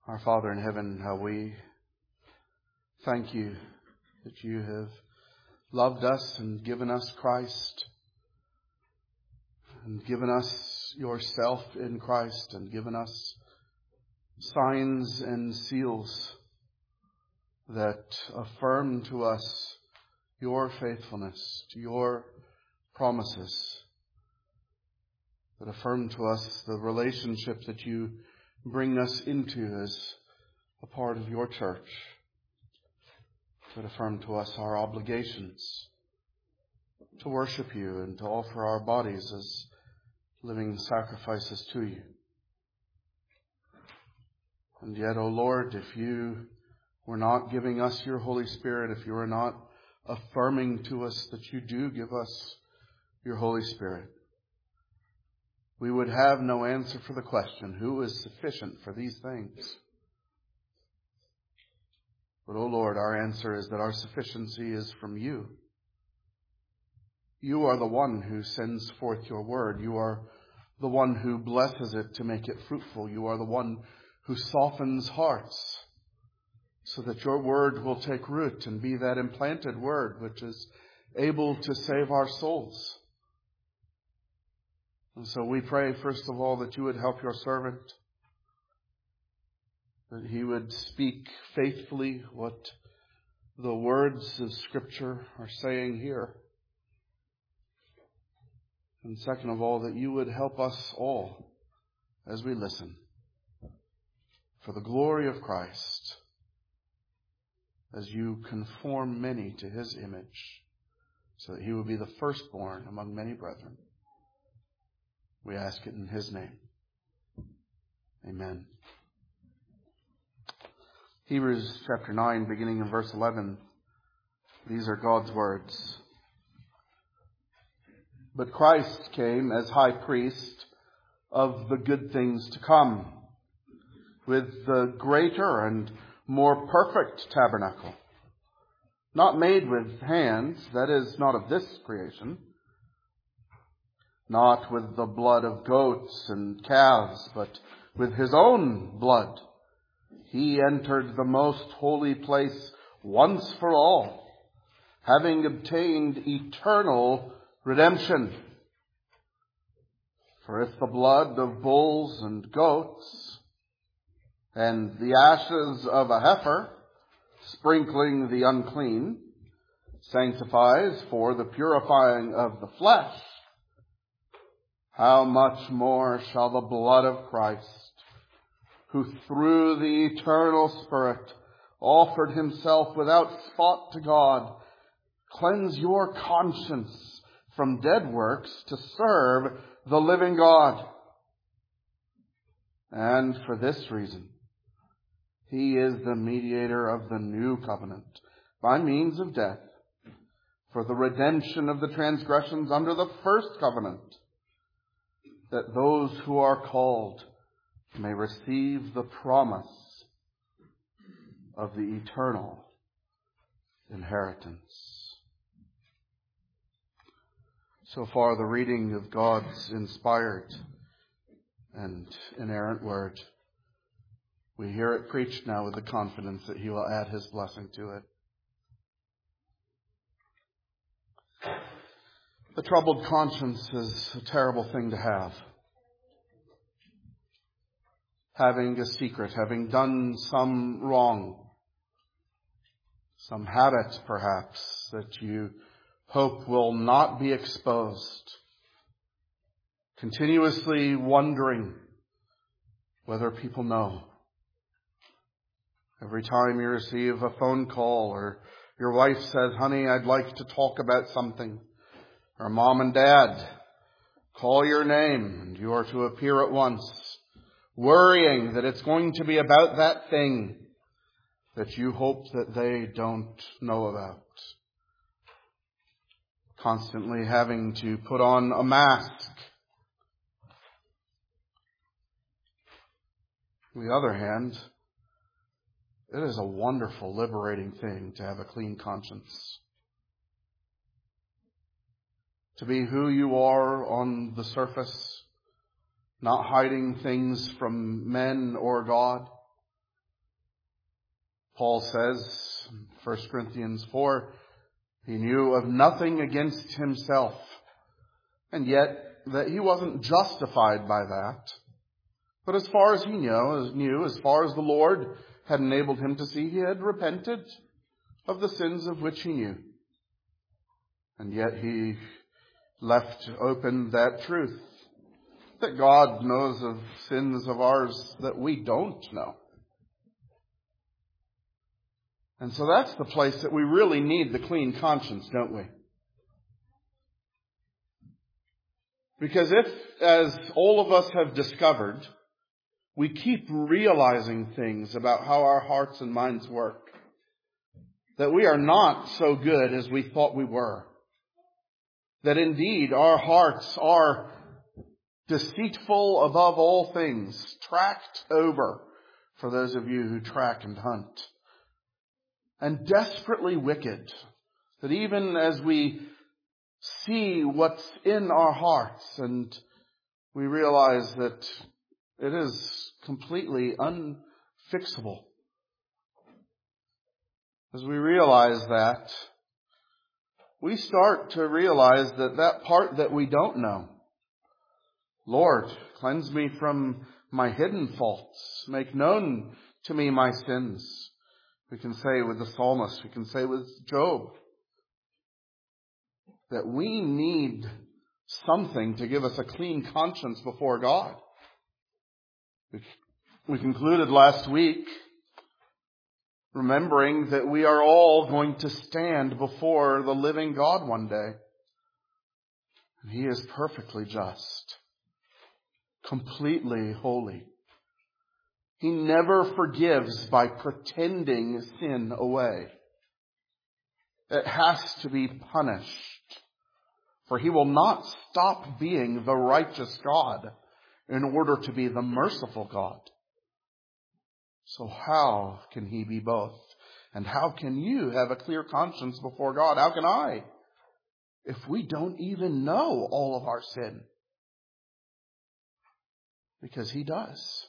Our Father in heaven, how we thank you that you have loved us and given us Christ and given us yourself in Christ and given us signs and seals that affirm to us your faithfulness to your promises, that affirm to us the relationship that you bring us into as a part of your church, that affirm to us our obligations to worship you and to offer our bodies as living sacrifices to you. And yet, O Lord, if you were not giving us your Holy Spirit, if you were not affirming to us that you do give us your Holy Spirit, we would have no answer for the question, who is sufficient for these things? But, O Lord, our answer is that our sufficiency is from you. You are the one who sends forth your word. You are the one who blesses it to make it fruitful. You are the one who softens hearts so that your word will take root and be that implanted word which is able to save our souls. And so we pray, first of all, that you would help your servant, that he would speak faithfully what the words of Scripture are saying here. And second of all, that you would help us all as we listen for the glory of Christ, as you conform many to his image, so that he would be the firstborn among many brethren. We ask it in his name. Amen. Hebrews chapter 9, beginning in verse 11. These are God's words. But Christ came as high priest of the good things to come, with the greater and more perfect tabernacle, not made with hands, that is, not of this creation, not with the blood of goats and calves, but with his own blood. He entered the most holy place once for all, having obtained eternal redemption. For if the blood of bulls and goats and the ashes of a heifer, sprinkling the unclean, sanctifies for the purifying of the flesh, how much more shall the blood of Christ, who through the eternal Spirit offered himself without spot to God, cleanse your conscience from dead works to serve the living God. And for this reason, he is the mediator of the new covenant by means of death, for the redemption of the transgressions under the first covenant, that those who are called may receive the promise of the eternal inheritance. So far, the reading of God's inspired and inerrant word. We hear it preached now with the confidence that he will add his blessing to it. A troubled conscience is a terrible thing to have. Having a secret, having done some wrong, some habit perhaps that you hope will not be exposed, continuously wondering whether people know. Every time you receive a phone call or your wife says, honey, I'd like to talk about something, or mom and dad call your name and you are to appear at once, worrying that it's going to be about that thing that you hope that they don't know about. Constantly having to put on a mask. On the other hand, it is a wonderful, liberating thing to have a clean conscience. To be who you are on the surface, not hiding things from men or God, Paul says in 1 Corinthians 4, he knew of nothing against himself, and yet that he wasn't justified by that. But as far as he knew, as far as the Lord had enabled him to see, he had repented of the sins of which he knew. And yet he left open that truth, that God knows of sins of ours that we don't know. And so that's the place that we really need the clean conscience, don't we? Because if, as all of us have discovered, we keep realizing things about how our hearts and minds work, that we are not so good as we thought we were, that indeed our hearts are deceitful above all things, tracked over, for those of you who track and hunt, and desperately wicked, that even as we see what's in our hearts and we realize that it is completely unfixable, as we realize that, we start to realize that part that we don't know, Lord, cleanse me from my hidden faults, make known to me my sins. We can say with the psalmist, we can say with Job, that we need something to give us a clean conscience before God. We concluded last week remembering that we are all going to stand before the living God one day. And He is perfectly just, completely holy. He never forgives by pretending sin away. It has to be punished, for He will not stop being the righteous God in order to be the merciful God. So how can He be both? And how can you have a clear conscience before God? How can I, if we don't even know all of our sin? Because He does.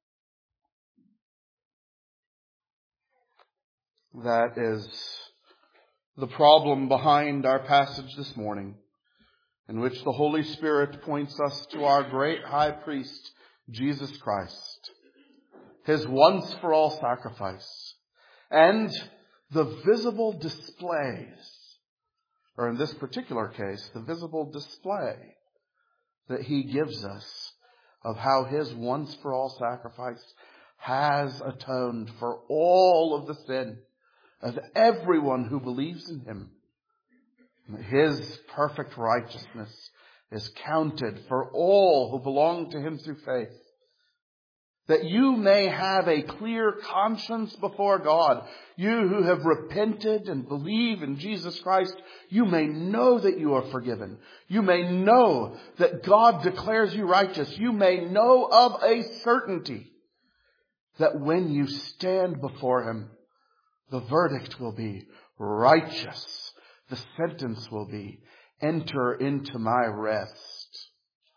That is the problem behind our passage this morning, in which the Holy Spirit points us to our great high priest, Jesus Christ, His once-for-all sacrifice, and the visible displays, or in this particular case, the visible display that He gives us of how His once-for-all sacrifice has atoned for all of the sin of everyone who believes in Him. His perfect righteousness is counted for all who belong to Him through faith, that you may have a clear conscience before God. You who have repented and believe in Jesus Christ, you may know that you are forgiven. You may know that God declares you righteous. You may know of a certainty that when you stand before Him, the verdict will be righteous. The sentence will be, enter into my rest.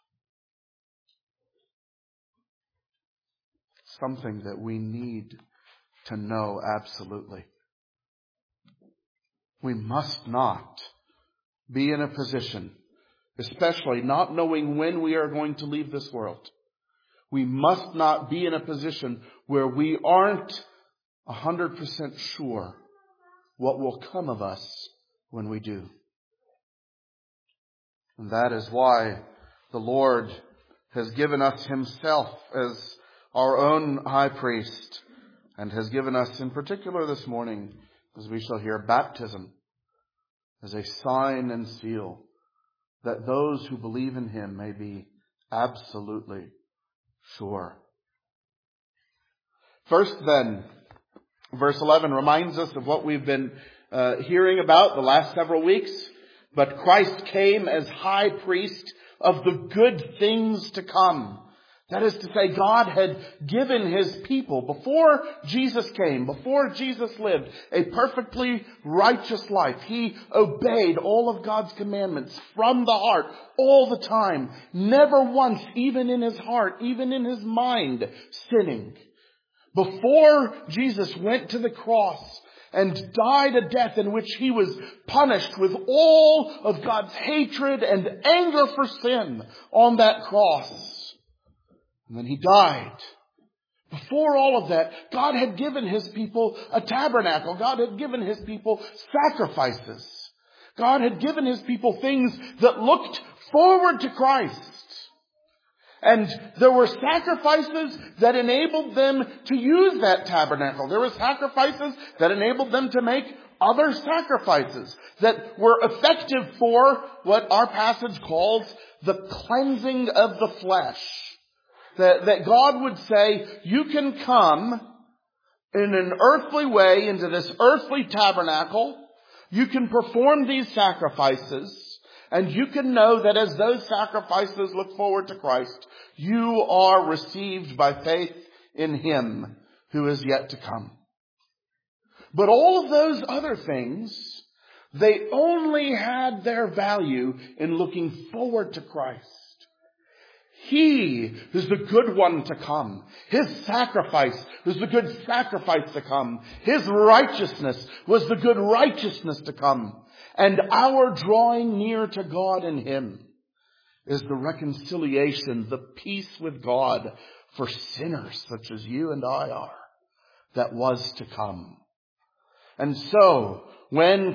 Something that we need to know absolutely. We must not be in a position, especially not knowing when we are going to leave this world. We must not be in a position where we aren't 100% sure what will come of us when we do. And that is why the Lord has given us Himself as our own high priest, and has given us in particular this morning, as we shall hear, baptism as a sign and seal that those who believe in Him may be absolutely sure. First then, verse 11 reminds us of what we've been hearing about the last several weeks. But Christ came as high priest of the good things to come. That is to say, God had given His people, before Jesus came, before Jesus lived, a perfectly righteous life. He obeyed all of God's commandments from the heart, all the time. Never once, even in his heart, even in his mind, sinning. Before Jesus went to the cross and died a death in which he was punished with all of God's hatred and anger for sin on that cross. And then he died. Before all of that, God had given his people a tabernacle. God had given his people sacrifices. God had given his people things that looked forward to Christ. And there were sacrifices that enabled them to use that tabernacle. There were sacrifices that enabled them to make other sacrifices that were effective for what our passage calls the cleansing of the flesh. That God would say, you can come in an earthly way into this earthly tabernacle. You can perform these sacrifices. And you can know that as those sacrifices look forward to Christ, you are received by faith in him who is yet to come. But all of those other things, they only had their value in looking forward to Christ. He is the good one to come. His sacrifice was the good sacrifice to come. His righteousness was the good righteousness to come. And our drawing near to God in him is the reconciliation, the peace with God for sinners such as you and I are, that was to come. And so, when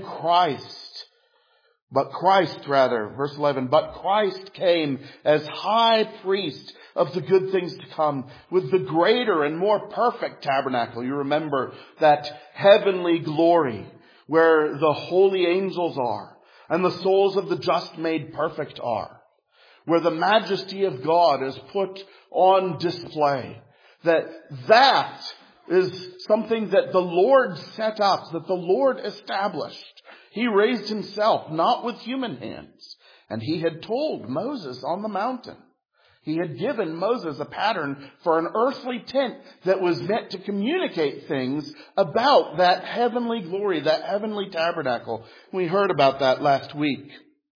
verse 11, but Christ came as high priest of the good things to come with the greater and more perfect tabernacle. You remember that heavenly glory where the holy angels are and the souls of the just made perfect are, where the majesty of God is put on display. That is something that the Lord set up, that the Lord established. He raised himself, not with human hands. And he had told Moses on the mountain. He had given Moses a pattern for an earthly tent that was meant to communicate things about that heavenly glory, that heavenly tabernacle. We heard about that last week.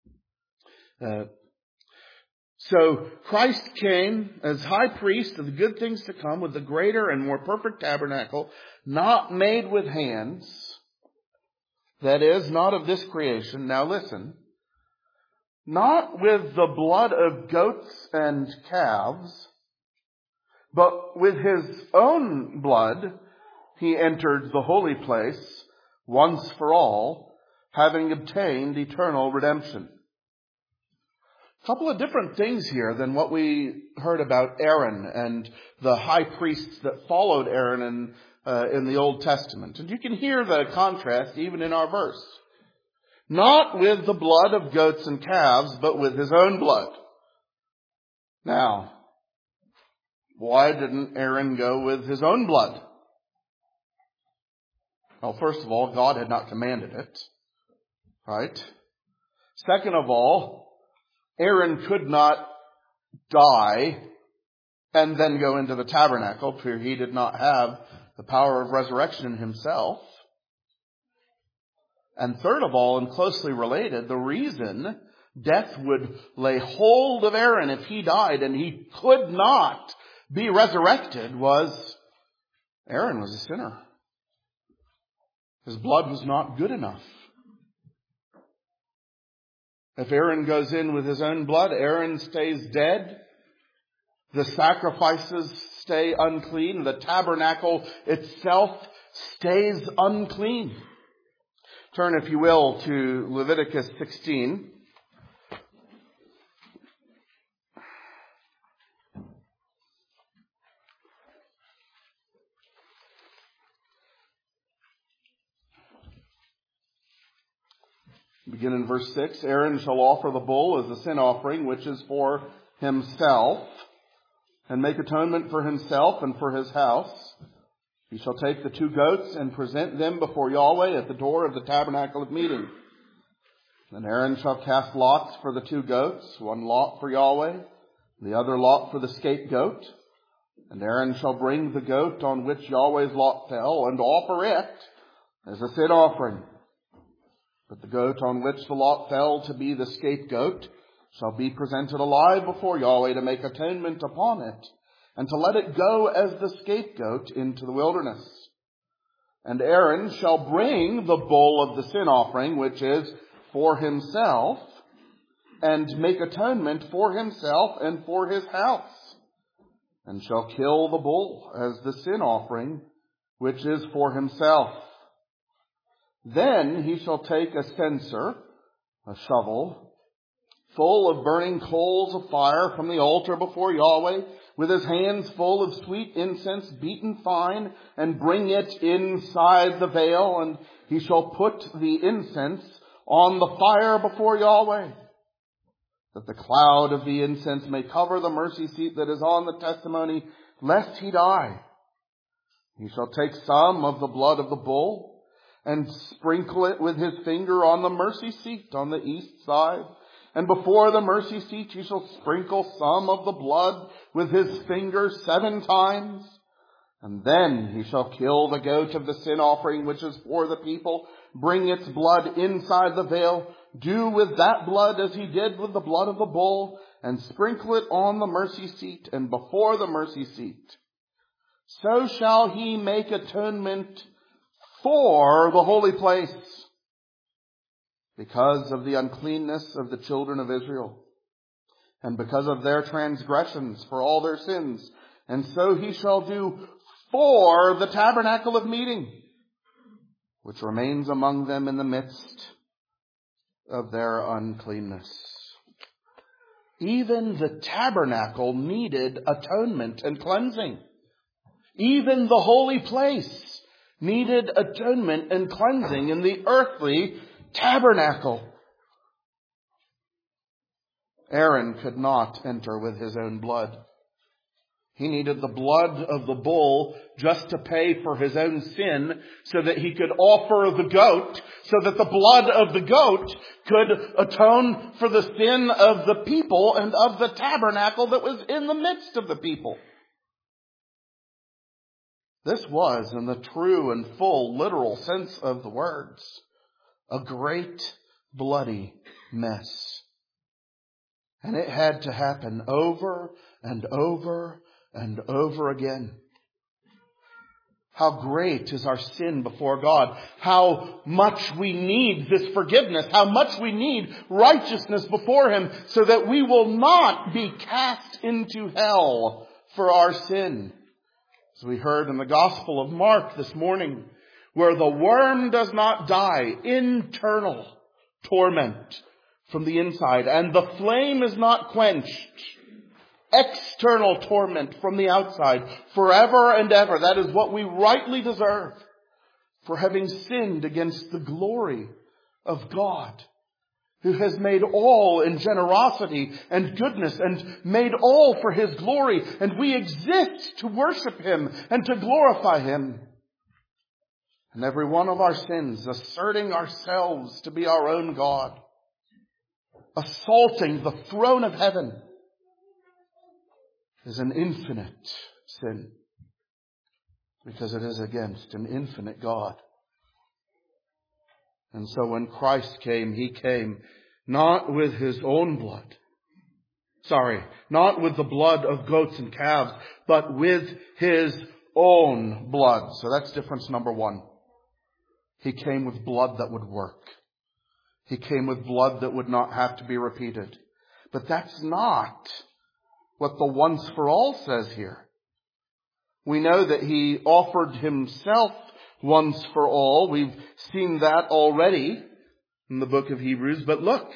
So Christ came as high priest of the good things to come with the greater and more perfect tabernacle, not made with hands. That is, not of this creation. Now listen. Not with the blood of goats and calves, but with his own blood he entered the holy place once for all, having obtained eternal redemption. A couple of different things here than what we heard about Aaron and the high priests that followed Aaron in the Old Testament. And you can hear the contrast even in our verse. Not with the blood of goats and calves, but with his own blood. Now, why didn't Aaron go with his own blood? Well, first of all, God had not commanded it. Right? Second of all, Aaron could not die and then go into the tabernacle, for he did not have the power of resurrection himself. And third of all, and closely related, the reason death would lay hold of Aaron if he died and he could not be resurrected was Aaron was a sinner. His blood was not good enough. If Aaron goes in with his own blood, Aaron stays dead. The sacrifices stay unclean. The tabernacle itself stays unclean. Turn, if you will, to Leviticus 16. Begin in verse 6. Aaron shall offer the bull as a sin offering, which is for himself, and make atonement for himself and for his house. He shall take the 2 goats and present them before Yahweh at the door of the tabernacle of meeting. Then Aaron shall cast lots for the 2 goats, one lot for Yahweh, the other lot for the scapegoat. And Aaron shall bring the goat on which Yahweh's lot fell and offer it as a sin offering. But the goat on which the lot fell to be the scapegoat shall be presented alive before Yahweh to make atonement upon it. and to let it go as the scapegoat into the wilderness. And Aaron shall bring the bull of the sin offering, which is for himself, and make atonement for himself and for his house, and shall kill the bull as the sin offering, which is for himself. Then he shall take a censer, a shovel, full of burning coals of fire from the altar before Yahweh, with his hands full of sweet incense beaten fine, and bring it inside the veil, and he shall put the incense on the fire before Yahweh, that the cloud of the incense may cover the mercy seat that is on the testimony, lest he die. He shall take some of the blood of the bull, and sprinkle it with his finger on the mercy seat on the east side. And before the mercy seat he shall sprinkle some of the blood with his finger 7 times. And then he shall kill the goat of the sin offering, which is for the people, bring its blood inside the veil, do with that blood as he did with the blood of the bull, and sprinkle it on the mercy seat and before the mercy seat. So shall he make atonement for the holy place, because of the uncleanness of the children of Israel, and because of their transgressions for all their sins. And so he shall do for the tabernacle of meeting, which remains among them in the midst of their uncleanness. Even the tabernacle needed atonement and cleansing. Even the holy place needed atonement and cleansing in the earthly tabernacle. Aaron could not enter with his own blood. He needed the blood of the bull just to pay for his own sin, so that he could offer the goat, so that the blood of the goat could atone for the sin of the people and of the tabernacle that was in the midst of the people. This was, in the true and full literal sense of the words, a great bloody mess. And it had to happen over and over and over again. How great is our sin before God. How much we need this forgiveness. How much we need righteousness before Him, so that we will not be cast into hell for our sin. As we heard in the Gospel of Mark this morning, where the worm does not die, internal torment from the inside, and the flame is not quenched, external torment from the outside, forever and ever. That is what we rightly deserve for having sinned against the glory of God, who has made all in generosity and goodness, and made all for His glory, and we exist to worship Him and to glorify Him. And every one of our sins, asserting ourselves to be our own God, assaulting the throne of heaven, is an infinite sin, because it is against an infinite God. And so when Christ came, He came not with His own blood. Not with the blood of goats and calves, but with His own blood. So that's difference number 1. He came with blood that would work. He came with blood that would not have to be repeated. But that's not what the once for all says here. We know that He offered Himself once for all. We've seen that already in the book of Hebrews. But look,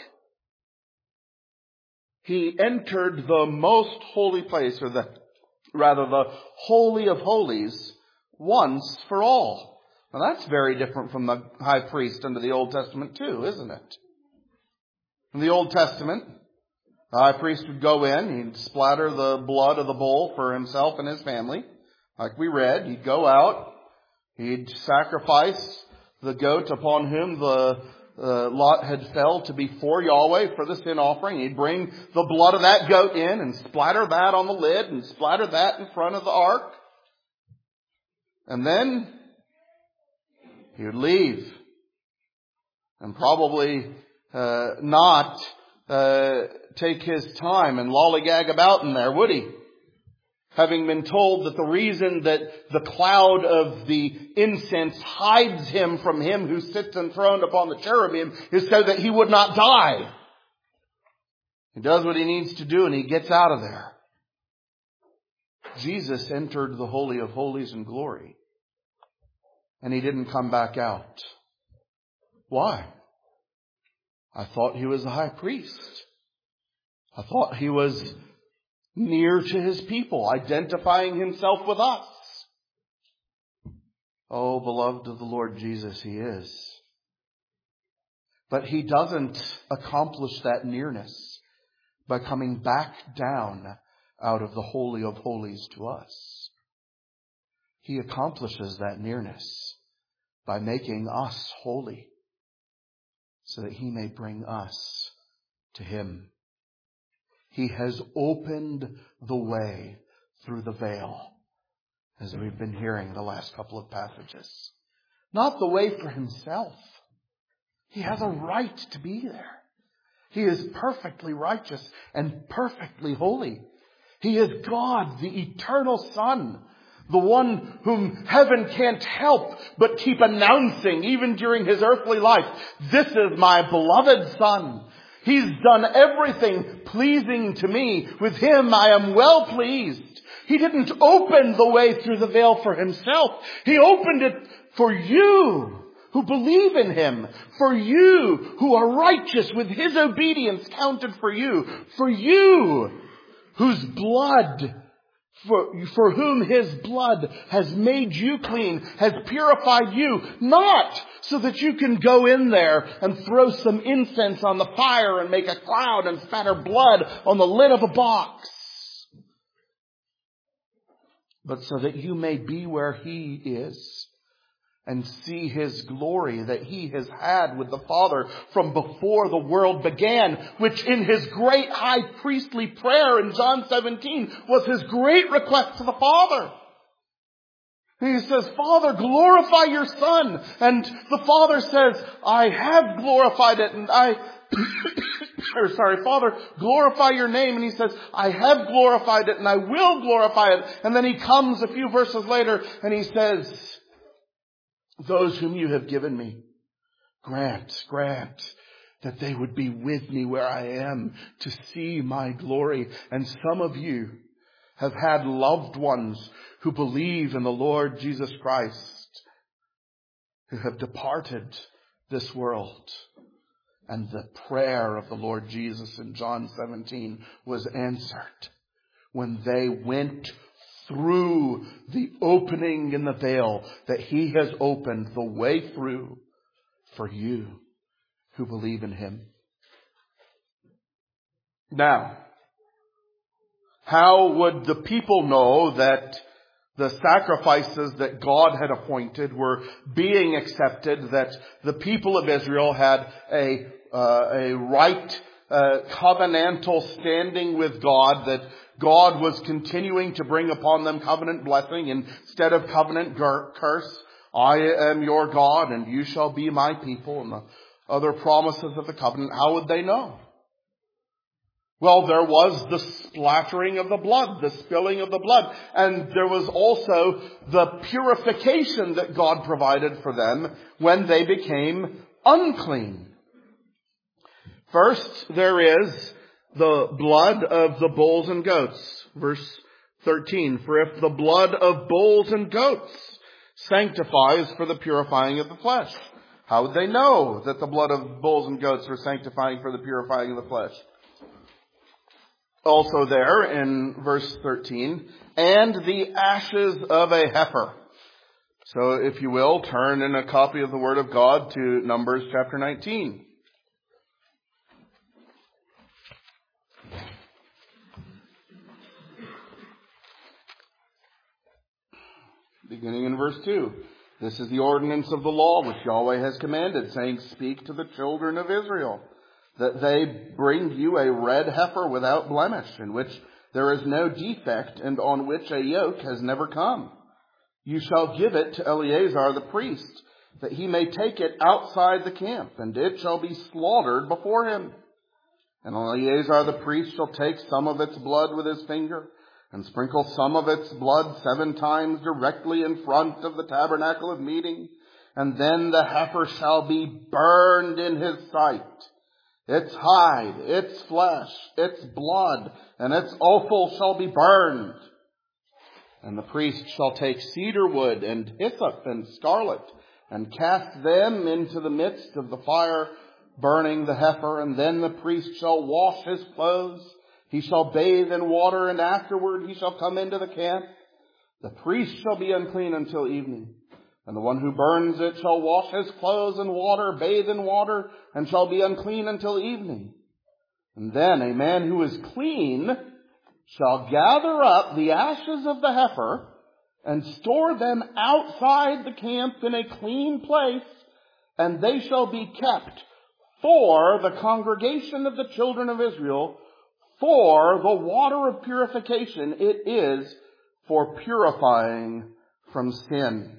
He entered the most holy place, or the Holy of Holies, once for all. Now that's very different from the high priest under the Old Testament too, isn't it? In the Old Testament, the high priest would go in, he'd splatter the blood of the bull for himself and his family. Like we read, he'd go out, he'd sacrifice the goat upon whom the lot had fell to be for Yahweh for the sin offering. He'd bring the blood of that goat in and splatter that on the lid and splatter that in front of the ark. And then he would leave and probably not take his time and lollygag about in there, would he? Having been told that the reason that the cloud of the incense hides him from him who sits enthroned upon the cherubim is so that he would not die. He does what he needs to do and he gets out of there. Jesus entered the Holy of Holies in glory. And he didn't come back out. Why? I thought he was the high priest. I thought he was near to his people, identifying himself with us. Oh, beloved of the Lord Jesus, he is. But he doesn't accomplish that nearness by coming back down out of the Holy of Holies to us. He accomplishes that nearness by making us holy so that he may bring us to him. He has opened the way through the veil, as we've been hearing the last couple of passages. Not the way for himself. He has a right to be there. He is perfectly righteous and perfectly holy. He is God, the eternal Son, the one whom heaven can't help but keep announcing even during his earthly life. This is my beloved Son. He's done everything pleasing to me. With him I am well pleased. He didn't open the way through the veil for himself. He opened it for you who believe in him. For you who are righteous with his obedience counted for you. For you whose blood, for whom his blood has made you clean, has purified you, not so that you can go in there and throw some incense on the fire and make a cloud and spatter blood on the lid of a box, but so that you may be where he is and see his glory that he has had with the Father from before the world began, which in his great high priestly prayer in John 17 was his great request to the Father. He says, Father, glorify your Son. And the Father says, I have glorified it. And Father, glorify your name. And he says, I have glorified it and I will glorify it. And then he comes a few verses later and he says, those whom you have given me, grant that they would be with me where I am to see my glory. And some of you have had loved ones who believe in the Lord Jesus Christ, who have departed this world. And the prayer of the Lord Jesus in John 17 was answered when they went through the opening in the veil that he has opened the way through for you who believe in him. Now, how would the people know that the sacrifices that God had appointed were being accepted, that the people of Israel had a right covenantal standing with God, that God was continuing to bring upon them covenant blessing instead of covenant curse? I am your God and you shall be my people, and the other promises of the covenant. How would they know? Well, there was the splattering of the blood, the spilling of the blood. And there was also the purification that God provided for them when they became unclean. First, there is the blood of the bulls and goats. Verse 13, for if the blood of bulls and goats sanctifies for the purifying of the flesh. How would they know that the blood of bulls and goats were sanctifying for the purifying of the flesh? Also there in verse 13, and the ashes of a heifer. So if you will, turn in a copy of the Word of God to Numbers chapter 19. Beginning in verse 2. This is the ordinance of the law which Yahweh has commanded, saying, speak to the children of Israel, that they bring you a red heifer without blemish, in which there is no defect, and on which a yoke has never come. You shall give it to Eleazar the priest, that he may take it outside the camp, and it shall be slaughtered before him. And Eleazar the priest shall take some of its blood with his finger, and sprinkle some of its blood 7 times directly in front of the tabernacle of meeting. And then the heifer shall be burned in his sight. Its hide, its flesh, its blood, and its offal shall be burned. And the priest shall take cedar wood and hyssop and scarlet, and cast them into the midst of the fire, burning the heifer. And then the priest shall wash his clothes. He shall bathe in water, and afterward he shall come into the camp. The priest shall be unclean until evening. And the one who burns it shall wash his clothes in water, bathe in water, and shall be unclean until evening. And then a man who is clean shall gather up the ashes of the heifer and store them outside the camp in a clean place, and they shall be kept for the congregation of the children of Israel, for the water of purification. It is for purifying from sin.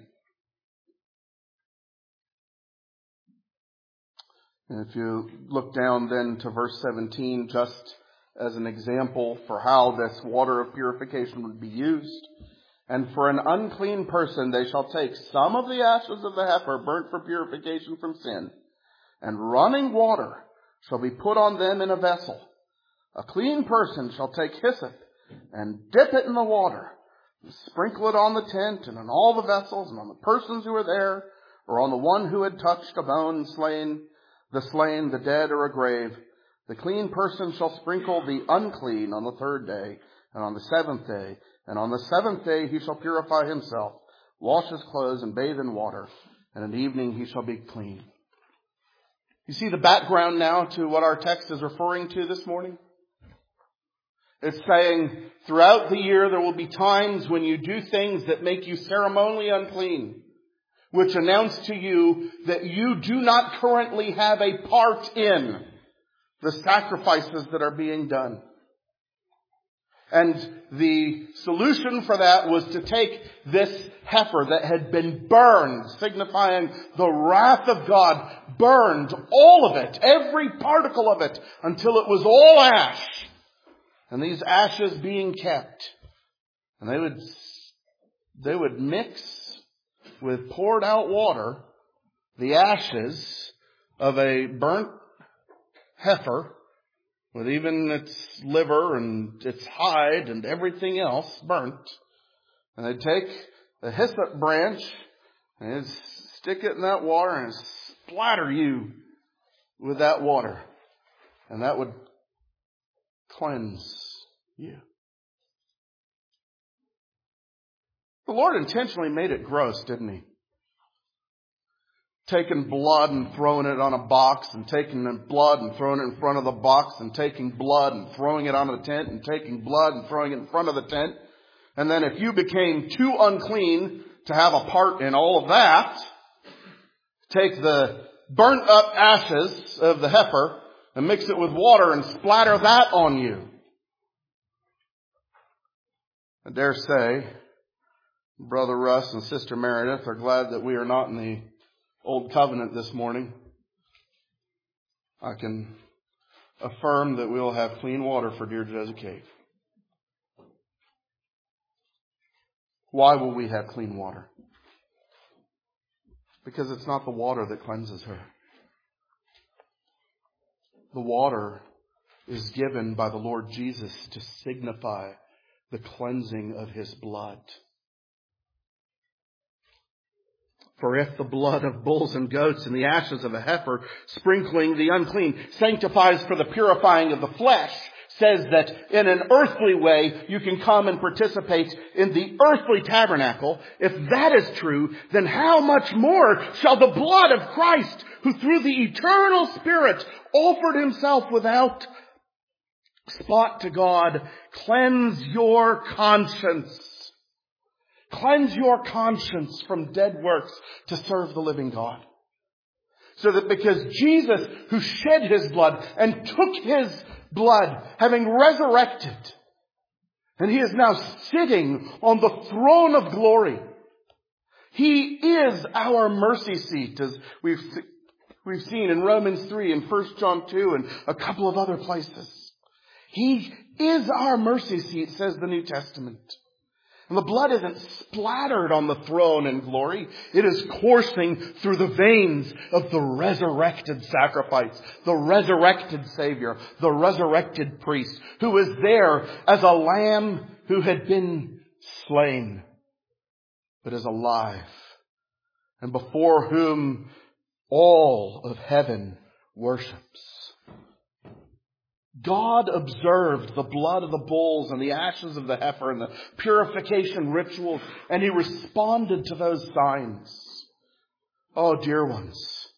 And if you look down then to verse 17, just as an example for how this water of purification would be used. And for an unclean person they shall take some of the ashes of the heifer burnt for purification from sin, and running water shall be put on them in a vessel. A clean person shall take hyssop and dip it in the water, and sprinkle it on the tent and on all the vessels and on the persons who were there, or on the one who had touched a bone the dead, or a grave. The clean person shall sprinkle the unclean on the 3rd day, and on the 7th day. And on the 7th day he shall purify himself, wash his clothes, and bathe in water. And in the evening he shall be clean. You see the background now to what our text is referring to this morning? It's saying throughout the year there will be times when you do things that make you ceremonially unclean, which announce to you that you do not currently have a part in the sacrifices that are being done. And the solution for that was to take this heifer that had been burned, signifying the wrath of God, burned all of it, every particle of it, until it was all ash. And these ashes being kept. And they would mix with poured out water the ashes of a burnt heifer, with even its liver and its hide and everything else burnt. And they'd take a hyssop branch and they'd stick it in that water and splatter you with that water. And that would cleanse you. The Lord intentionally made it gross, didn't He? Taking blood and throwing it on a box, and taking the blood and throwing it in front of the box, and taking blood and throwing it on the tent, and taking blood and throwing it in front of the tent. And then if you became too unclean to have a part in all of that, take the burnt up ashes of the heifer and mix it with water and splatter that on you. I dare say Brother Russ and Sister Meredith are glad that we are not in the Old Covenant this morning. I can affirm that we will have clean water for dear Joseph Cave. Why will we have clean water? Because it's not the water that cleanses her. The water is given by the Lord Jesus to signify the cleansing of His blood. For if the blood of bulls and goats and the ashes of a heifer, sprinkling the unclean, sanctifies for the purifying of the flesh, says that in an earthly way you can come and participate in the earthly tabernacle. If that is true, then how much more shall the blood of Christ, who through the eternal Spirit offered Himself without spot to God, cleanse your conscience. Cleanse your conscience from dead works to serve the living God. So that because Jesus, who shed His blood and took His blood, having resurrected, and He is now sitting on the throne of glory, He is our mercy seat, as we've seen in Romans 3 and 1 John 2 and a couple of other places. He is our mercy seat, says the New Testament. And the blood isn't splattered on the throne in glory. It is coursing through the veins of the resurrected sacrifice, the resurrected Savior, the resurrected priest, who was there as a lamb who had been slain, but is alive, and before whom all of heaven worships. God observed the blood of the bulls and the ashes of the heifer and the purification rituals, and He responded to those signs. Oh, dear ones,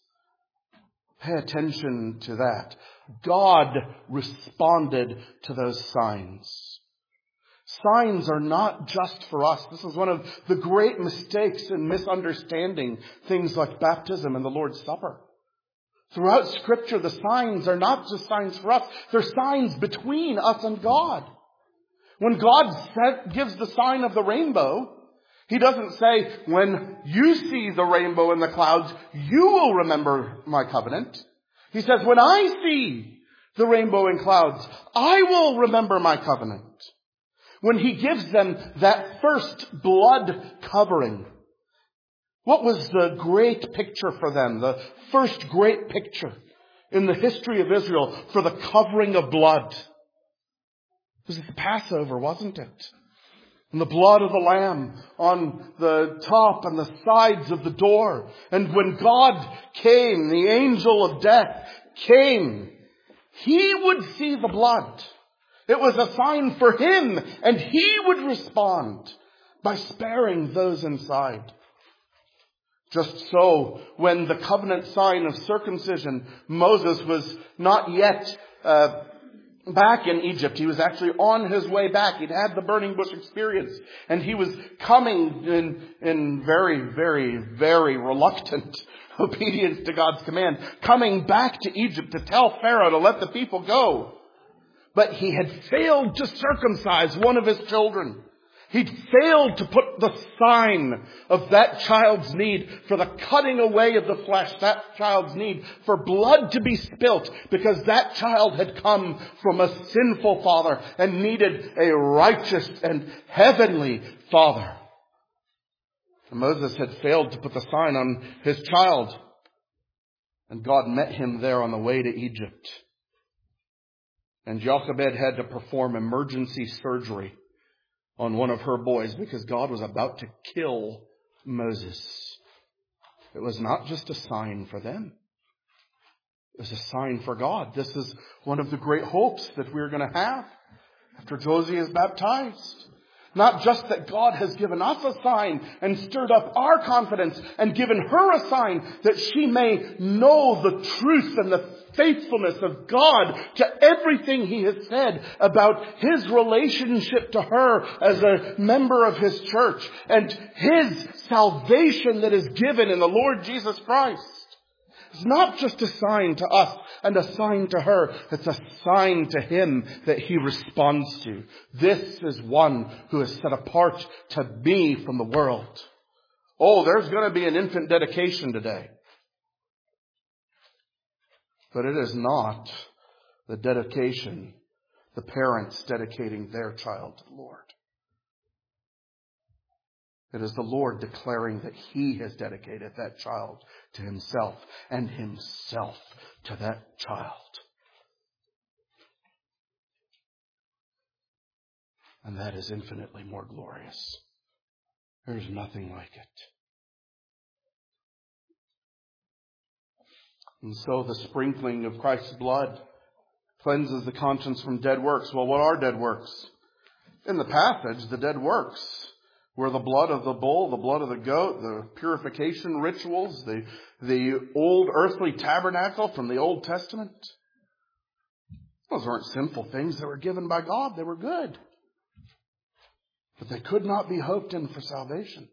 pay attention to that. God responded to those signs. Signs are not just for us. This is one of the great mistakes in misunderstanding things like baptism and the Lord's Supper. Throughout Scripture, the signs are not just signs for us. They're signs between us and God. When God gives the sign of the rainbow, He doesn't say, when you see the rainbow in the clouds, you will remember my covenant. He says, when I see the rainbow in clouds, I will remember my covenant. When He gives them that first blood covering, what was the great picture for them? The first great picture in the history of Israel for the covering of blood. It was the Passover, wasn't it? And the blood of the lamb on the top and the sides of the door. And when God came, the angel of death came, He would see the blood. It was a sign for Him, and He would respond by sparing those inside. Just so, when the covenant sign of circumcision, Moses was not yet back in Egypt. He was actually on his way back. He'd had the burning bush experience. And he was coming in very, very, very reluctant obedience to God's command, coming back to Egypt to tell Pharaoh to let the people go. But he had failed to circumcise one of his children. He'd failed to put the sign of that child's need for the cutting away of the flesh, that child's need for blood to be spilt, because that child had come from a sinful father and needed a righteous and heavenly father. And Moses had failed to put the sign on his child, and God met him there on the way to Egypt. And Jochebed had to perform emergency surgery on one of her boys because God was about to kill Moses. It was not just a sign for them. It was a sign for God. This is one of the great hopes that we're going to have after Josie is baptized. Not just that God has given us a sign and stirred up our confidence and given her a sign that she may know the truth and the faithfulness of God to everything He has said about His relationship to her as a member of His church and His salvation that is given in the Lord Jesus Christ. It's not just a sign to us and a sign to her. It's a sign to Him that He responds to. This is one who is set apart to me from the world. Oh, there's going to be an infant dedication today. But it is not the dedication, the parents dedicating their child to the Lord. It is the Lord declaring that He has dedicated that child to Himself and Himself to that child. And that is infinitely more glorious. There's nothing like it. And so the sprinkling of Christ's blood cleanses the conscience from dead works. Well, what are dead works? In the passage, the dead works were the blood of the bull, the blood of the goat, the purification rituals, the old earthly tabernacle from the Old Testament. Those weren't sinful things that were given by God. They were good. But they could not be hoped in for salvation.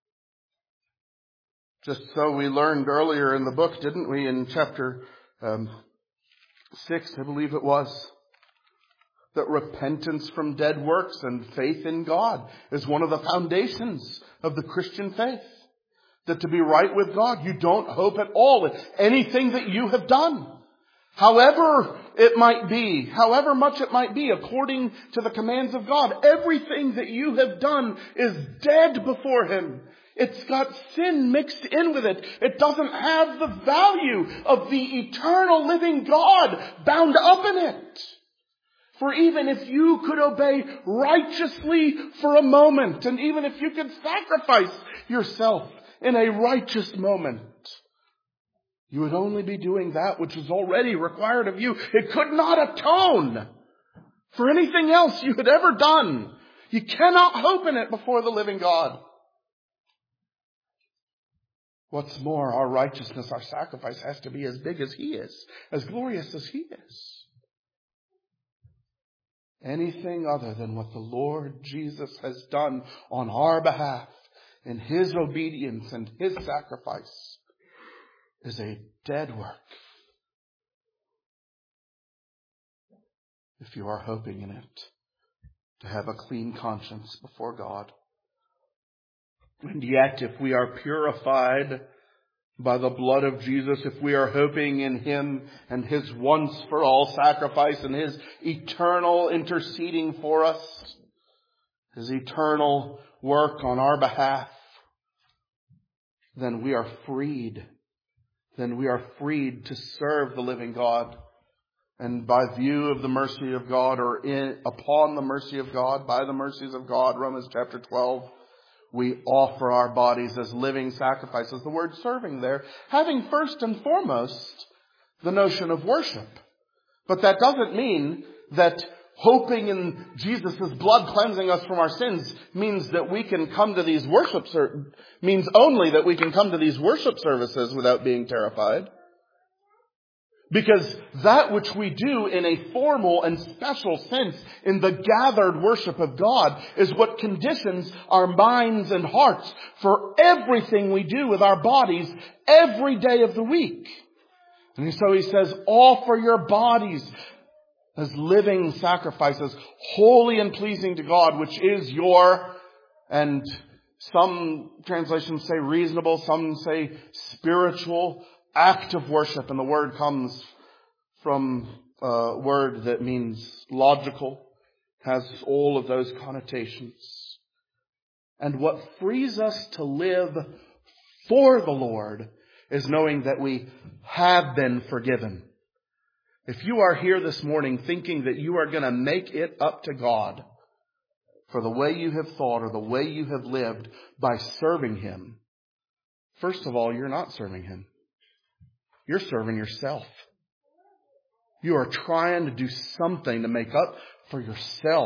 Just so we learned earlier in the book, didn't we, in chapter 6, I believe it was, that repentance from dead works and faith in God is one of the foundations of the Christian faith. That to be right with God, you don't hope at all in anything that you have done. However it might be, however much it might be, according to the commands of God, everything that you have done is dead before Him. It's got sin mixed in with it. It doesn't have the value of the eternal living God bound up in it. For even if you could obey righteously for a moment, and even if you could sacrifice yourself in a righteous moment, you would only be doing that which is already required of you. It could not atone for anything else you had ever done. You cannot hope in it before the living God. What's more, our righteousness, our sacrifice has to be as big as He is, as glorious as He is. Anything other than what the Lord Jesus has done on our behalf in His obedience and His sacrifice is a dead work. If you are hoping in it to have a clean conscience before God. And yet, if we are purified by the blood of Jesus, if we are hoping in Him and His once for all sacrifice and His eternal interceding for us, His eternal work on our behalf, then we are freed. Then we are freed to serve the living God. And by view of the mercy of God, or upon the mercy of God, by the mercies of God, Romans chapter 12, we offer our bodies as living sacrifices. The word serving there, having first and foremost the notion of worship. But that doesn't mean that hoping in Jesus' blood cleansing us from our sins means that we can come to these means only that we can come to these worship services without being terrified. Because that which we do in a formal and special sense in the gathered worship of God is what conditions our minds and hearts for everything we do with our bodies every day of the week. And so He says, offer your bodies as living sacrifices, holy and pleasing to God, which is your, and some translations say reasonable, some say spiritual act of worship. And the word comes from a word that means logical, has all of those connotations. And what frees us to live for the Lord is knowing that we have been forgiven. If you are here this morning thinking that you are going to make it up to God for the way you have thought or the way you have lived by serving Him, first of all, you're not serving Him. You're serving yourself. You are trying to do something to make up for yourself.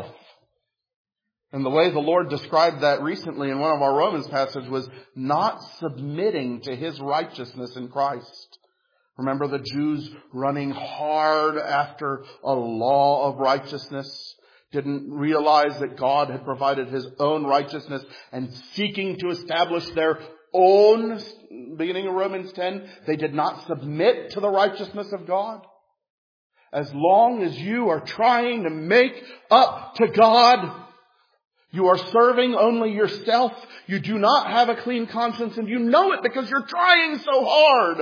And the way the Lord described that recently in one of our Romans passages was not submitting to His righteousness in Christ. Remember the Jews running hard after a law of righteousness, didn't realize that God had provided His own righteousness and seeking to establish their own, beginning of Romans 10, they did not submit to the righteousness of God. As long as you are trying to make up to God, you are serving only yourself. You do not have a clean conscience, and you know it because you're trying so hard.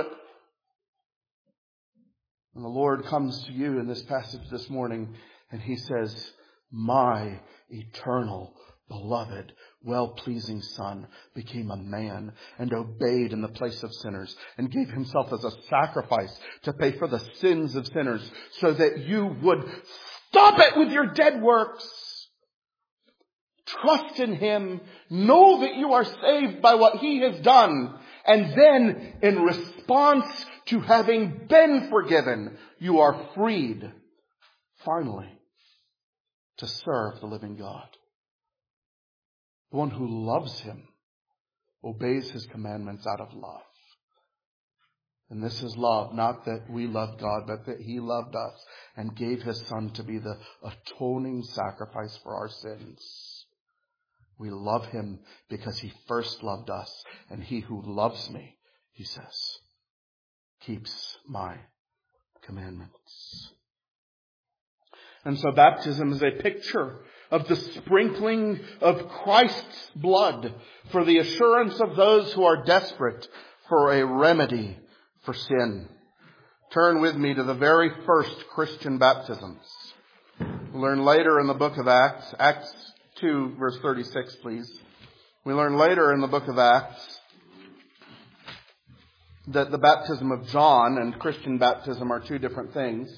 And the Lord comes to you in this passage this morning, and He says, my eternal, beloved, well-pleasing Son became a man and obeyed in the place of sinners and gave Himself as a sacrifice to pay for the sins of sinners so that you would stop it with your dead works. Trust in Him. Know that you are saved by what He has done. And then, in response to having been forgiven, you are freed, finally, to serve the living God. The one who loves Him obeys His commandments out of love. And this is love, not that we loved God, but that He loved us and gave His Son to be the atoning sacrifice for our sins. We love Him because He first loved us. And he who loves me, He says, keeps my commandments. And so baptism is a picture of the sprinkling of Christ's blood for the assurance of those who are desperate for a remedy for sin. turn with me to the very first Christian baptisms. We learn later in the book of Acts, Acts 2, verse 36, please. We learn later in the book of Acts that the baptism of John and Christian baptism are two different things.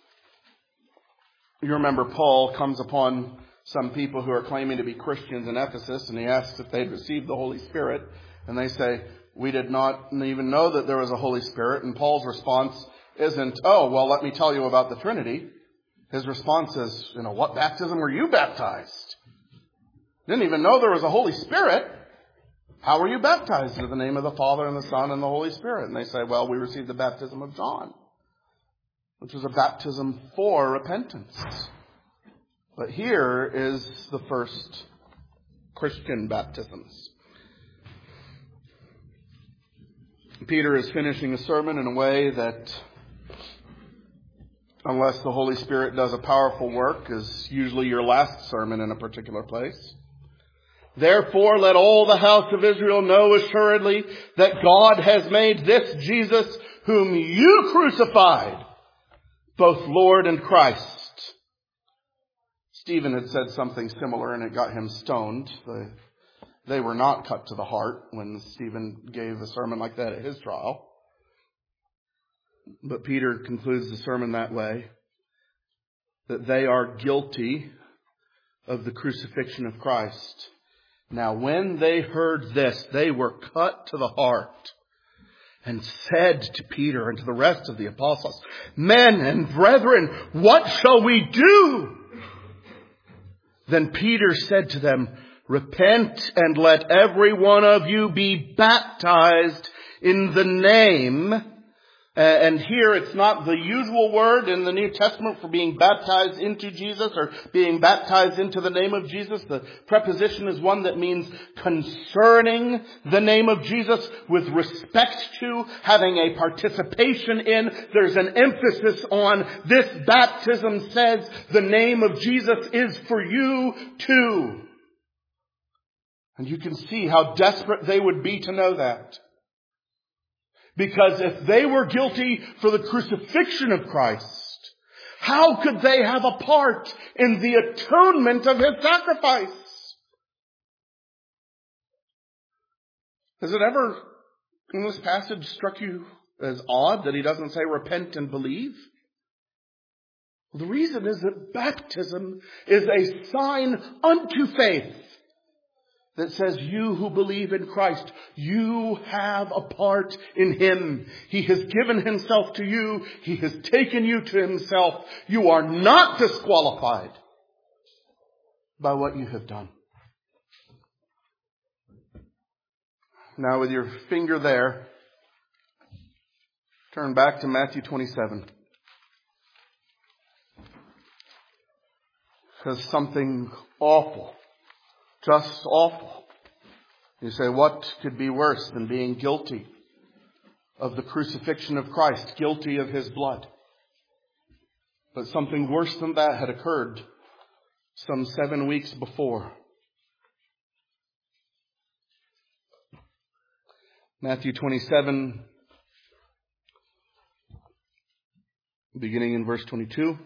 You remember Paul comes upon some people who are claiming to be Christians in Ephesus, and he asks if they'd received the Holy Spirit. And they say, we did not even know that there was a Holy Spirit. And Paul's response isn't, oh, well, let me tell you about the Trinity. His response is, what baptism were you baptized? Didn't even know there was a Holy Spirit. How were you baptized? In the name of the Father and the Son and the Holy Spirit. And they say, well, we received the baptism of John, which was a baptism for repentance. But here is the first Christian baptisms. Peter is finishing a sermon in a way that, unless the Holy Spirit does a powerful work, is usually your last sermon in a particular place. Therefore, let all the house of Israel know assuredly that God has made this Jesus, whom you crucified, both Lord and Christ. Stephen had said something similar and it got him stoned. They were not cut to the heart when Stephen gave a sermon like that at his trial. But Peter concludes the sermon that way, that they are guilty of the crucifixion of Christ. Now, when they heard this, they were cut to the heart and said to Peter and to the rest of the apostles, men and brethren, what shall we do? Then Peter said to them, repent and let every one of you be baptized in the name. And here it's not the usual word in the New Testament for being baptized into Jesus or being baptized into the name of Jesus. The preposition is one that means concerning the name of Jesus, with respect to, having a participation in. There's an emphasis on this baptism says the name of Jesus is for you too. And you can see how desperate they would be to know that. Because if they were guilty for the crucifixion of Christ, how could they have a part in the atonement of His sacrifice? Has it ever, in this passage, struck you as odd that he doesn't say repent and believe? Well, the reason is that baptism is a sign unto faith. That says, you who believe in Christ, you have a part in Him. He has given Himself to you. He has taken you to Himself. You are not disqualified by what you have done. Now with your finger there, turn back to Matthew 27. Because something awful, just awful. You say, what could be worse than being guilty of the crucifixion of Christ, guilty of His blood? But something worse than that had occurred some 7 weeks before. Matthew 27, beginning in verse 22.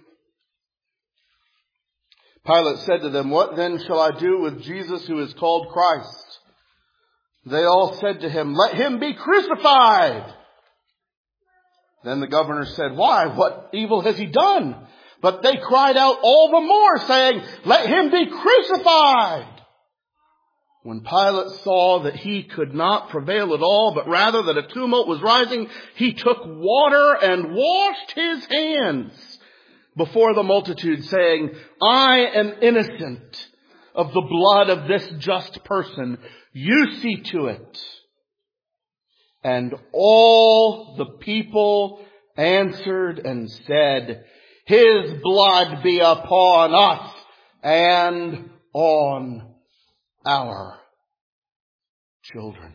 Pilate said to them, what then shall I do with Jesus who is called Christ? They all said to him, let Him be crucified. Then the governor said, why? What evil has He done? But they cried out all the more, saying, let Him be crucified. When Pilate saw that he could not prevail at all, but rather that a tumult was rising, he took water and washed his hands before the multitude, saying, I am innocent of the blood of this just person. You see to it. And all the people answered and said, His blood be upon us and on our children.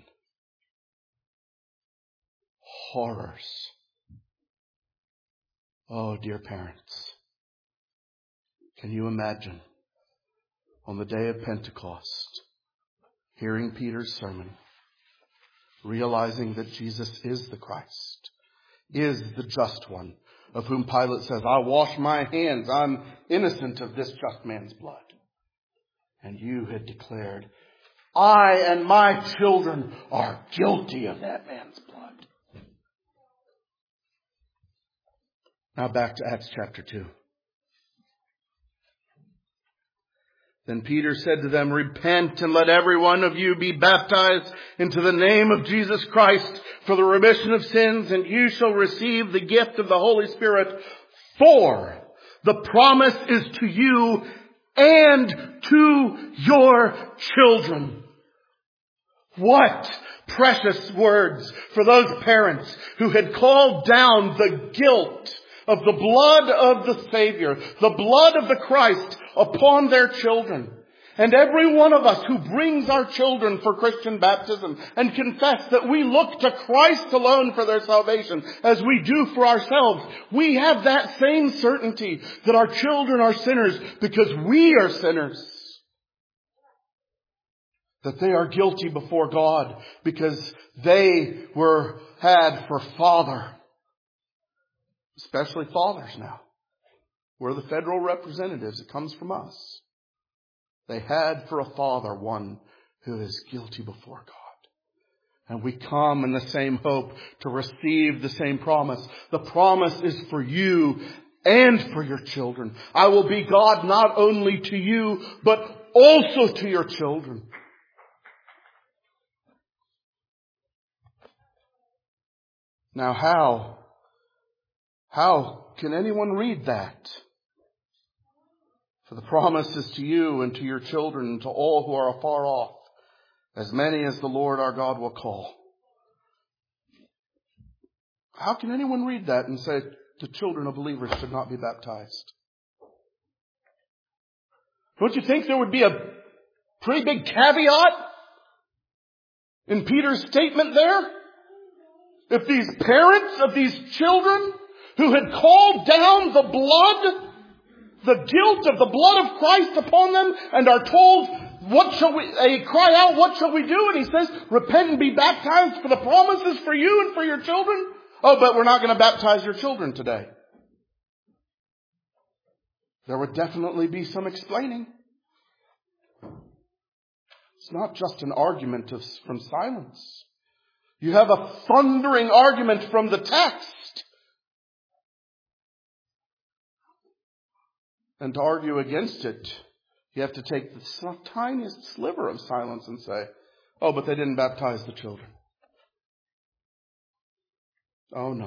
Horrors. Oh, dear parents, can you imagine on the day of Pentecost, hearing Peter's sermon, realizing that Jesus is the Christ, is the just one, of whom Pilate says, I wash my hands. I'm innocent of this just man's blood. And you had declared, I and my children are guilty of that man's blood. Now back to Acts chapter 2. Then Peter said to them, repent and let every one of you be baptized into the name of Jesus Christ for the remission of sins, and you shall receive the gift of the Holy Spirit. For the promise is to you and to your children. What precious words for those parents who had called down the guilt of the blood of the Savior, the blood of the Christ upon their children. And every one of us who brings our children for Christian baptism and confess that we look to Christ alone for their salvation as we do for ourselves, we have that same certainty that our children are sinners because we are sinners. That they are guilty before God because they had for father. Especially fathers now. We're the federal representatives. It comes from us. They had for a father one who is guilty before God. And we come in the same hope to receive the same promise. The promise is for you and for your children. I will be God not only to you, but also to your children. Now how can anyone read that? For the promise is to you and to your children and to all who are afar off, as many as the Lord our God will call. How can anyone read that and say the children of believers should not be baptized? Don't you think there would be a pretty big caveat in Peter's statement there? If these parents of these children who had called down the blood, the guilt of the blood of Christ upon them, and are told, they cry out, what shall we do? And he says, repent and be baptized, for the promise is for you and for your children. Oh, but we're not going to baptize your children today. There would definitely be some explaining. It's not just an argument from silence. You have a thundering argument from the text. And to argue against it, you have to take the tiniest sliver of silence and say, oh, but they didn't baptize the children. Oh no.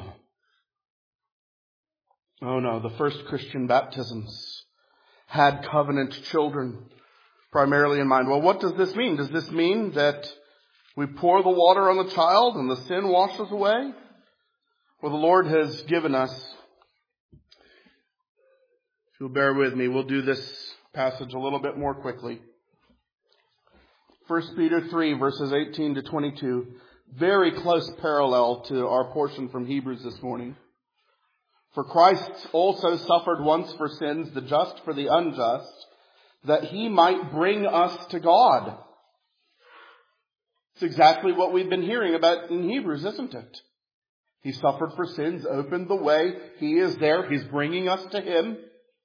Oh no, the first Christian baptisms had covenant children primarily in mind. Well, what does this mean? Does this mean that we pour the water on the child and the sin washes away? Well, the Lord has given us, if you'll bear with me, we'll do this passage a little bit more quickly. 1 Peter 3, verses 18 to 22. Very close parallel to our portion from Hebrews this morning. For Christ also suffered once for sins, the just for the unjust, that he might bring us to God. It's exactly what we've been hearing about in Hebrews, isn't it? He suffered for sins, opened the way. He is there. He's bringing us to him.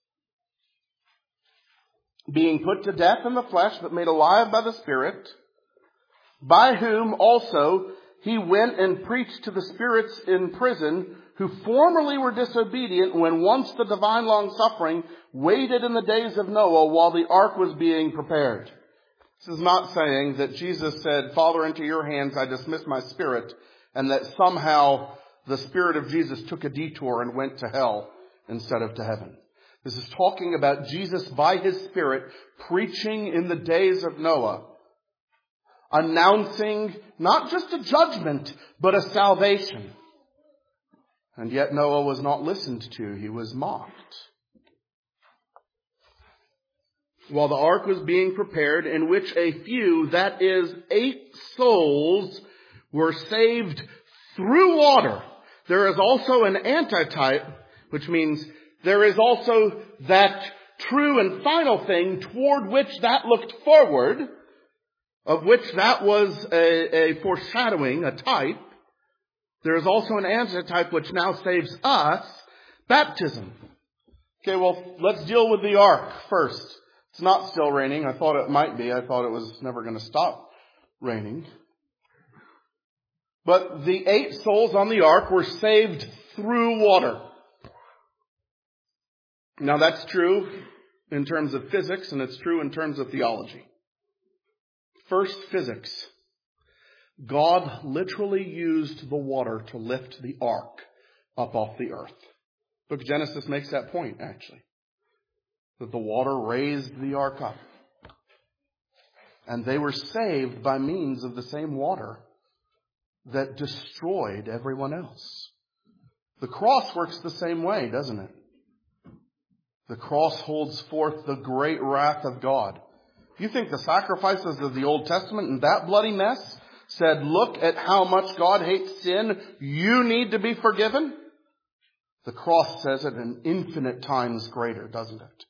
Being put to death in the flesh, but made alive by the Spirit, by whom also he went and preached to the spirits in prison, who formerly were disobedient when once the divine long suffering waited in the days of Noah while the ark was being prepared. This is not saying that Jesus said, Father, into your hands I dismiss my spirit, and that somehow the Spirit of Jesus took a detour and went to hell instead of to heaven. This is talking about Jesus by his Spirit preaching in the days of Noah, announcing not just a judgment, but a salvation. And yet Noah was not listened to. He was mocked. While the ark was being prepared, in which a few, that is 8 souls, were saved through water. There is also an antitype, which means there is also that true and final thing toward which that looked forward, of which that was a foreshadowing, a type, There is also an antitype which now saves us, baptism. Okay, well, let's deal with the ark first. It's not still raining. I thought it might be. I thought it was never going to stop raining. But the 8 souls on the ark were saved through water. Now that's true in terms of physics, and it's true in terms of theology. First, physics. God literally used the water to lift the ark up off the earth. The book of Genesis makes that point, actually. That the water raised the ark up. And they were saved by means of the same water that destroyed everyone else. The cross works the same way, doesn't it? The cross holds forth the great wrath of God. You think the sacrifices of the Old Testament and that bloody mess said, look at how much God hates sin, you need to be forgiven? The cross says it in infinite times greater, doesn't it?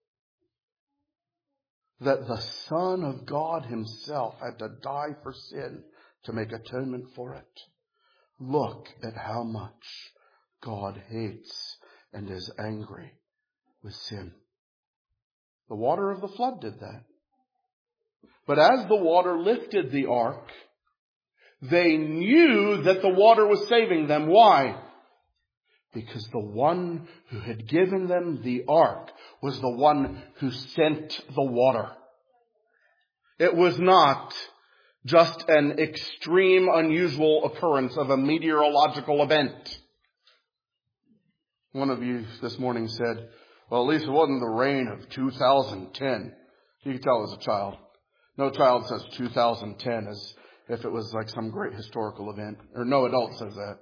That the Son of God himself had to die for sin to make atonement for it. Look at how much God hates and is angry with sin. The water of the flood did that. But as the water lifted the ark, they knew that the water was saving them. Why? Because the one who had given them the ark was the one who sent the water. It was not just an extreme, unusual occurrence of a meteorological event. One of you this morning said, well, at least it wasn't the rain of 2010. You can tell as a child. No child says 2010 as if it was like some great historical event. Or no adult says that.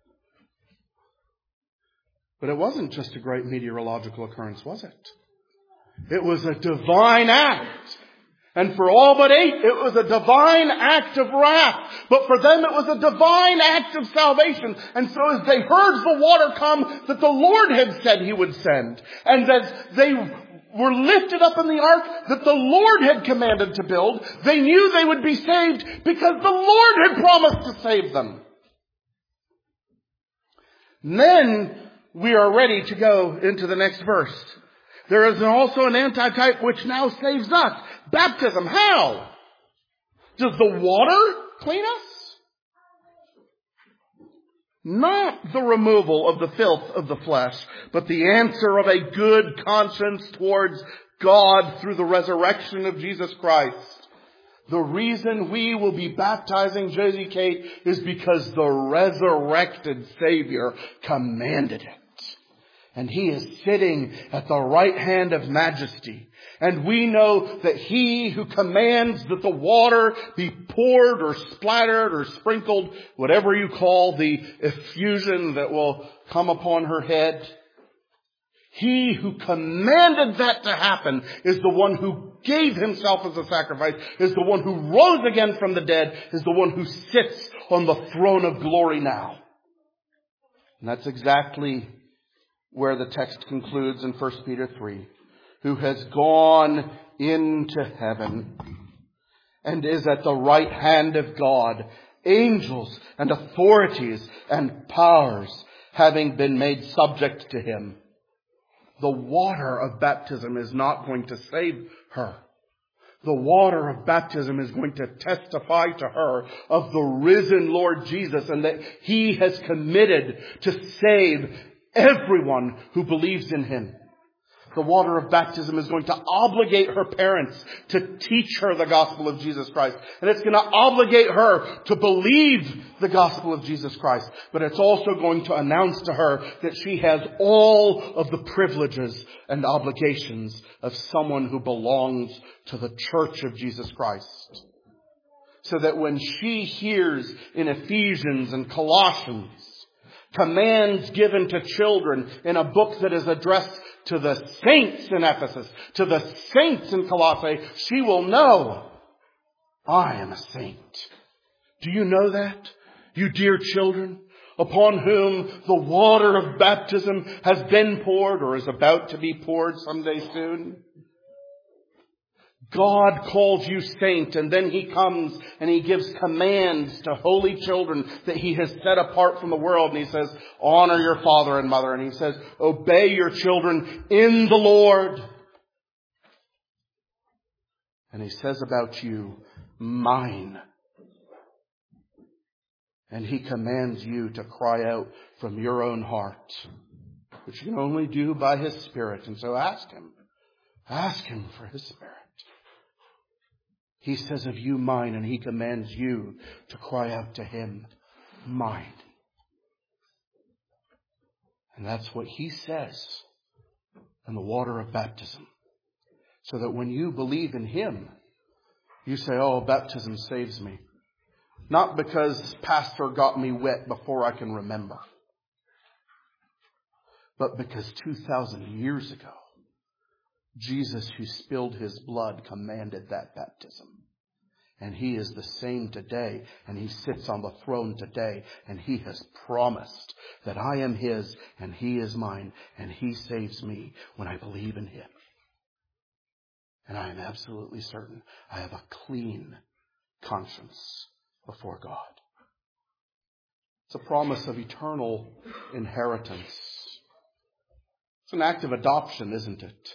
But it wasn't just a great meteorological occurrence, was it? It was a divine act. And for all but 8, it was a divine act of wrath. But for them, it was a divine act of salvation. And so as they heard the water come that the Lord had said he would send, and that they were lifted up in the ark that the Lord had commanded to build, they knew they would be saved because the Lord had promised to save them. And then we are ready to go into the next verse. There is also an antitype which now saves us. Baptism. How? Does the water clean us? Not the removal of the filth of the flesh, but the answer of a good conscience towards God through the resurrection of Jesus Christ. The reason we will be baptizing Josie Kate is because the resurrected Savior commanded it. And he is sitting at the right hand of majesty. And we know that he who commands that the water be poured or splattered or sprinkled, whatever you call the effusion that will come upon her head, he who commanded that to happen is the one who gave himself as a sacrifice, is the one who rose again from the dead, is the one who sits on the throne of glory now. And that's exactly where the text concludes in 1 Peter 3. Who has gone into heaven and is at the right hand of God, angels and authorities and powers having been made subject to him. The water of baptism is not going to save her. The water of baptism is going to testify to her of the risen Lord Jesus and that he has committed to save everyone who believes in him. The water of baptism is going to obligate her parents to teach her the gospel of Jesus Christ. And it's going to obligate her to believe the gospel of Jesus Christ. But it's also going to announce to her that she has all of the privileges and obligations of someone who belongs to the church of Jesus Christ. So that when she hears in Ephesians and Colossians commands given to children in a book that is addressed to the saints in Ephesus, to the saints in Colossae, she will know, I am a saint. Do you know that? You dear children, upon whom the water of baptism has been poured or is about to be poured someday soon. God calls you saint, and then He comes and He gives commands to holy children that He has set apart from the world. And He says, honor your father and mother. And He says, obey your children in the Lord. And He says about you, mine. And He commands you to cry out from your own heart, which you can only do by His Spirit. And so ask Him. Ask Him for His Spirit. He says of you, mine, and He commands you to cry out to Him, mine. And that's what He says in the water of baptism. So that when you believe in Him, you say, oh, baptism saves me. Not because pastor got me wet before I can remember, but because 2,000 years ago, Jesus, who spilled His blood, commanded that baptism. And He is the same today, and He sits on the throne today, and He has promised that I am His and He is mine, and He saves me when I believe in Him. And I am absolutely certain I have a clean conscience before God. It's a promise of eternal inheritance. It's an act of adoption, isn't it?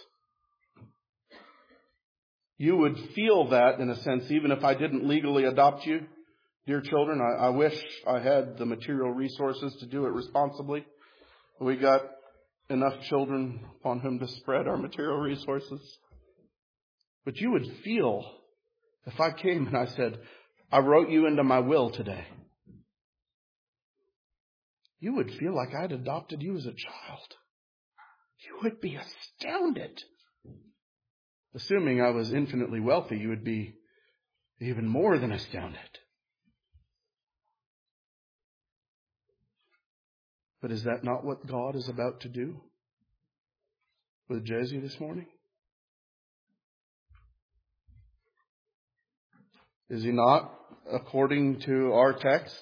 You would feel that, in a sense, even if I didn't legally adopt you. Dear children, I wish I had the material resources to do it responsibly. We got enough children upon whom to spread our material resources. But you would feel, if I came and I said, I wrote you into my will today, you would feel like I'd adopted you as a child. You would be astounded. Assuming I was infinitely wealthy, you would be even more than astounded. But is that not what God is about to do with Jesse this morning? Is He not, according to our text,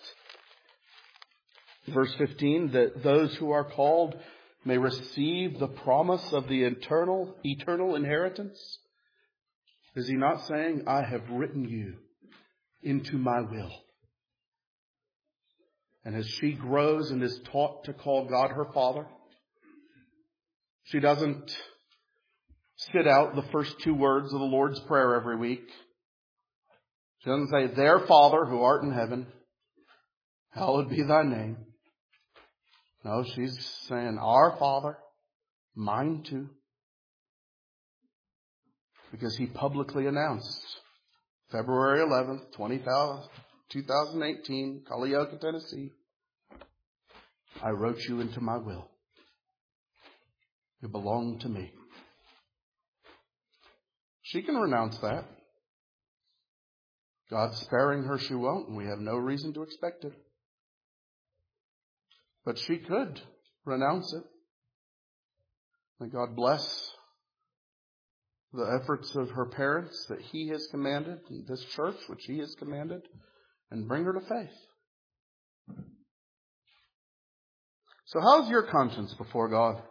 verse 15, that those who are called may receive the promise of the eternal inheritance? Is He not saying, I have written you into my will? And as she grows and is taught to call God her Father, she doesn't sit out the first two words of the Lord's Prayer every week. She doesn't say, their Father who art in heaven, hallowed be thy name. No, she's saying, our Father, mine too. Because He publicly announced, February 11th, 2018, Culleoka, Tennessee, I wrote you into my will. You belong to me. She can renounce that. God sparing her, she won't, and we have no reason to expect it. But she could renounce it. May God bless the efforts of her parents that He has commanded, and this church which He has commanded, and bring her to faith. So how's your conscience before God?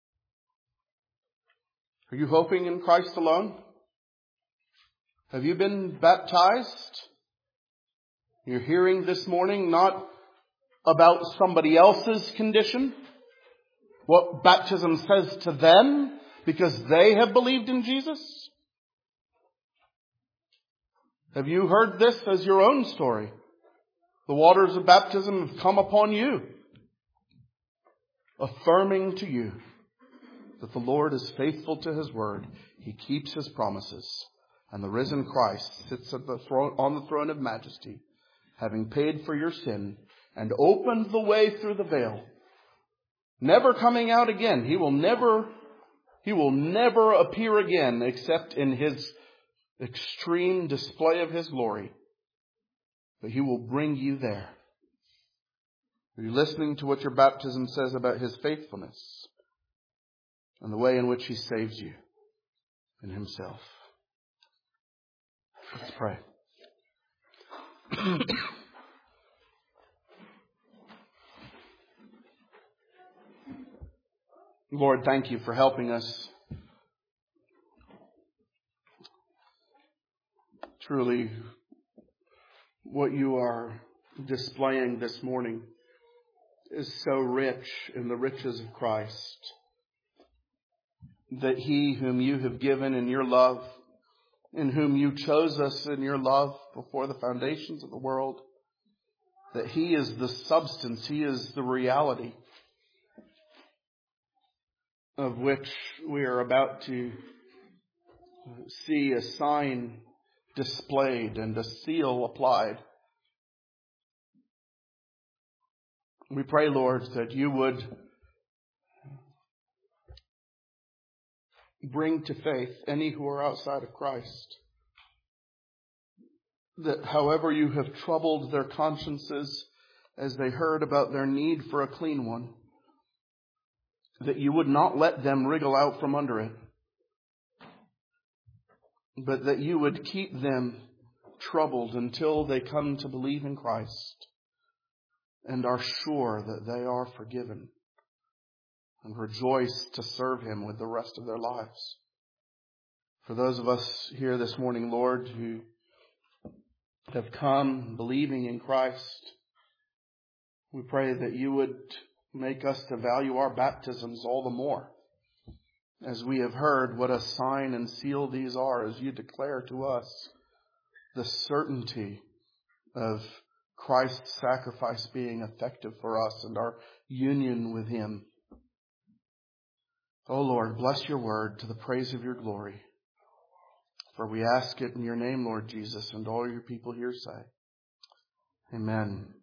Are you hoping in Christ alone? Have you been baptized? You're hearing this morning not about somebody else's condition, what baptism says to them because they have believed in Jesus. Have you heard this as your own story? The waters of baptism have come upon you, affirming to you that the Lord is faithful to His word. He keeps His promises. And the risen Christ sits at the throne, on the throne of majesty, having paid for your sin and opened the way through the veil, never coming out again. He will never appear again except in His extreme display of His glory. But He will bring you there. Are you listening to what your baptism says about His faithfulness and the way in which He saves you in Himself? Let's pray. Lord, thank You for helping us Truly, what you are displaying this morning is so rich in the riches of Christ, that He whom you have given in your love, in whom you chose us in your love before the foundations of the world, that He is the substance, He is the reality of which we are about to see a sign displayed and a seal applied. We pray, Lord, that you would bring to faith any who are outside of Christ, that however you have troubled their consciences as they heard about their need for a clean one, that you would not let them wriggle out from under it, but that you would keep them troubled until they come to believe in Christ and are sure that they are forgiven and rejoice to serve Him with the rest of their lives. For those of us here this morning, Lord, who have come believing in Christ, we pray that you would make us to value our baptisms all the more, as we have heard what a sign and seal these are, as you declare to us the certainty of Christ's sacrifice being effective for us and our union with Him. O Lord, bless your word to the praise of your glory. For we ask it in your name, Lord Jesus, and all your people here say, Amen.